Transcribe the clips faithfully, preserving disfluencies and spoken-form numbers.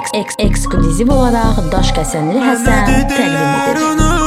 ekskluziv olaraq Daşkəsənli Həsən təqdim edir.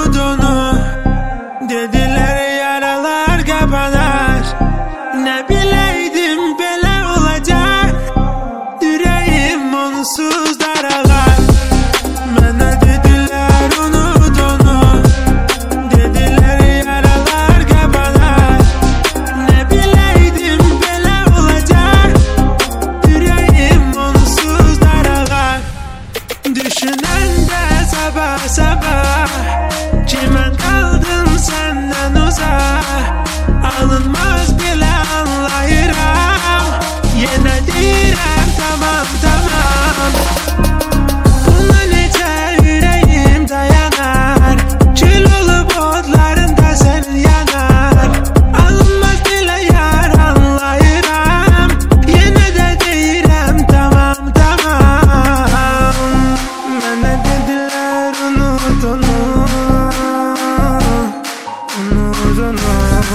Dediler yaralar kapanır. Ne bileydim belə olacak. Yüreğim onsuz daralar. Mənə dediler unut onu. Dediler yaralar kapanır. Ne bileydim belə olacak. Yüreğim onsuz daralar. Düşünen de sabah sabah. Kimen kaldım senden uzak. Alınmaz bile anlayıram. Yine direm tamam tamam. Buna nece yüreğim dayanar. Kül olup otlarında sen yanar. Alınmaz bile yar anlayıram. Yine de direm tamam tamam. Bana dediler unut onu. Unut onu.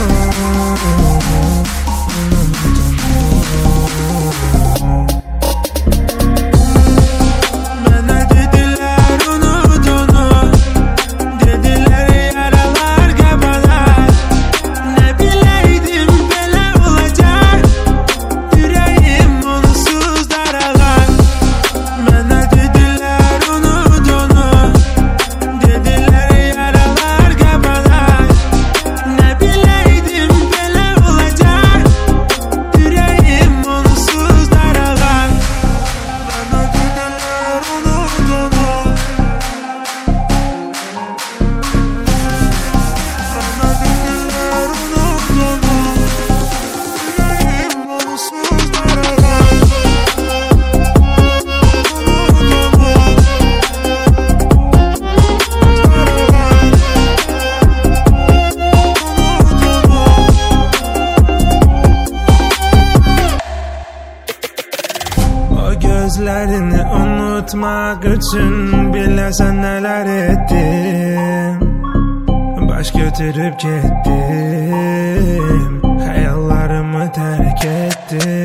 Bana dediler unut onu. Dediler yaralar kapanır. Ne bileydim böyle olacak. Yüreğim onsuz daralar. Bana dediler unut onu. Dediler yaralar kapanır. Ne bileydim böyle olacak. Yüreğim onsuz daralar. Bana dediler unut onu. Bana dediler unut onu. Yüreğim onsuz daralar. O gözlerini unutmak için bilesen neler ettim. Baş götürüp gittim. Hayallarımı terk ettim.